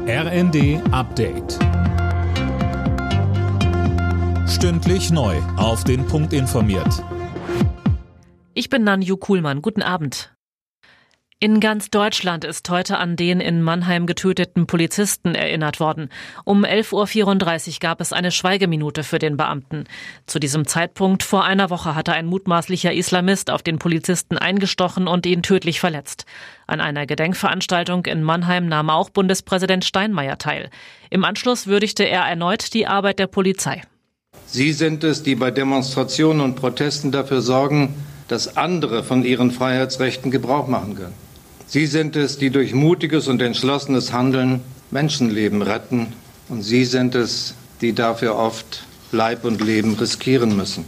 RND Update. Stündlich neu auf den Punkt informiert. Ich bin Nanju Kuhlmann. Guten Abend. In ganz Deutschland ist heute an den in Mannheim getöteten Polizisten erinnert worden. Um 11.34 Uhr gab es eine Schweigeminute für den Beamten. Zu diesem Zeitpunkt vor einer Woche hatte ein mutmaßlicher Islamist auf den Polizisten eingestochen und ihn tödlich verletzt. An einer Gedenkveranstaltung in Mannheim nahm auch Bundespräsident Steinmeier teil. Im Anschluss würdigte er erneut die Arbeit der Polizei. Sie sind es, die bei Demonstrationen und Protesten dafür sorgen, dass andere von ihren Freiheitsrechten Gebrauch machen können. Sie sind es, die durch mutiges und entschlossenes Handeln Menschenleben retten. Und Sie sind es, die dafür oft Leib und Leben riskieren müssen.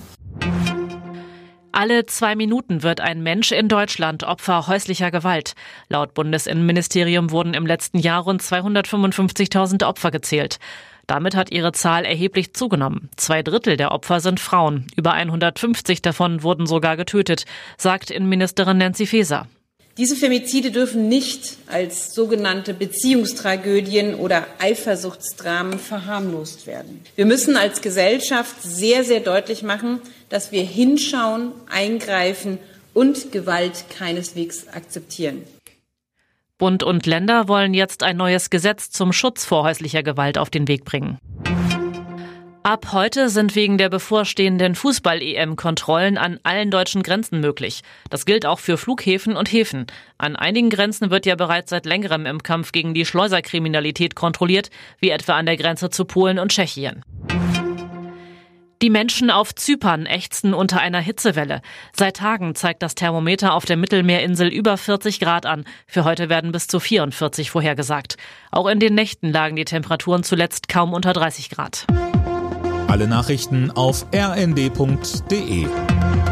Alle 2 Minuten wird ein Mensch in Deutschland Opfer häuslicher Gewalt. Laut Bundesinnenministerium wurden im letzten Jahr rund 255.000 Opfer gezählt. Damit hat ihre Zahl erheblich zugenommen. 2/3 der Opfer sind Frauen. Über 150 davon wurden sogar getötet, sagt Innenministerin Nancy Faeser. Diese Femizide dürfen nicht als sogenannte Beziehungstragödien oder Eifersuchtsdramen verharmlost werden. Wir müssen als Gesellschaft sehr, sehr deutlich machen, dass wir hinschauen, eingreifen und Gewalt keineswegs akzeptieren. Bund und Länder wollen jetzt ein neues Gesetz zum Schutz vor häuslicher Gewalt auf den Weg bringen. Ab heute sind wegen der bevorstehenden Fußball-EM Kontrollen an allen deutschen Grenzen möglich. Das gilt auch für Flughäfen und Häfen. An einigen Grenzen wird ja bereits seit längerem im Kampf gegen die Schleuserkriminalität kontrolliert, wie etwa an der Grenze zu Polen und Tschechien. Die Menschen auf Zypern ächzen unter einer Hitzewelle. Seit Tagen zeigt das Thermometer auf der Mittelmeerinsel über 40 Grad an. Für heute werden bis zu 44 vorhergesagt. Auch in den Nächten lagen die Temperaturen zuletzt kaum unter 30 Grad. Alle Nachrichten auf rnd.de.